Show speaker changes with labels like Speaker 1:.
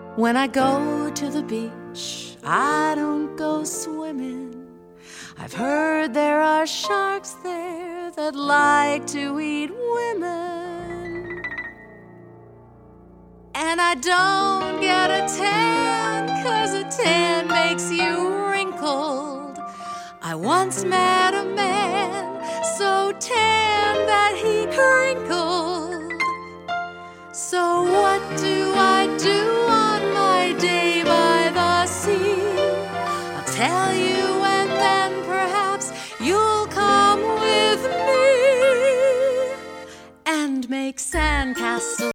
Speaker 1: When I go to the beach, I don't go swimming. I've heard there are sharks there that like to eat women. And I don't get a tan, 'cause a tan makes you wrinkled. I once met a man so tan that he crinkled. So what do I do